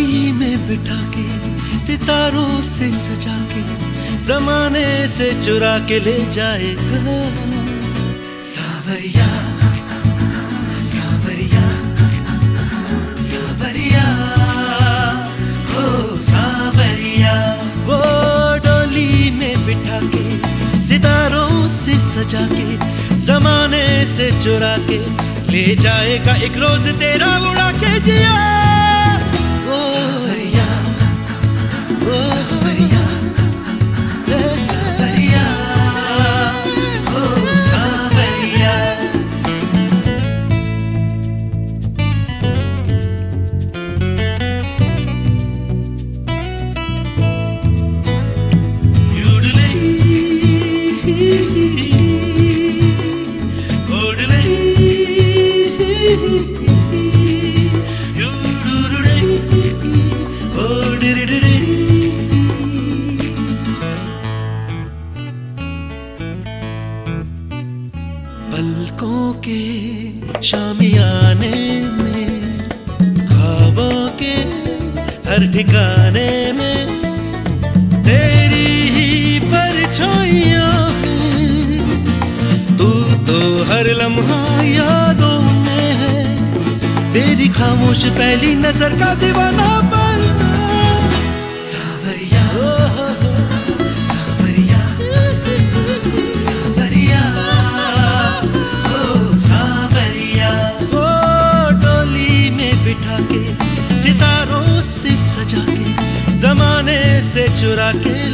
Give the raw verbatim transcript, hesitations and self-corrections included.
डोली में बिठा के, सितारों से सजा के, जमाने से चुरा के ले जाएगा। सावरिया सावरिया सावरिया हो सावरिया। वो डोली में बिठा के, सितारों से सजा के, जमाने से चुरा के ले जाएगा एक रोज तेरा उड़ा के जिया। ओ सावरिया ओ सावरिया सावरिया ओ सावरिया। पलकों के शामियाने में, ख्वाबों के हर ठिकाने में तेरी ही परछाइयां हैं। तू तो हर लम्हा यादों में है, तेरी खामोश पहली नजर का दीवाना बनना। सावरिया सावरिया सावरिया ओ सावरिया। वो डोली में बिठा के, सितारों से सजा के, जमाने से चुरा के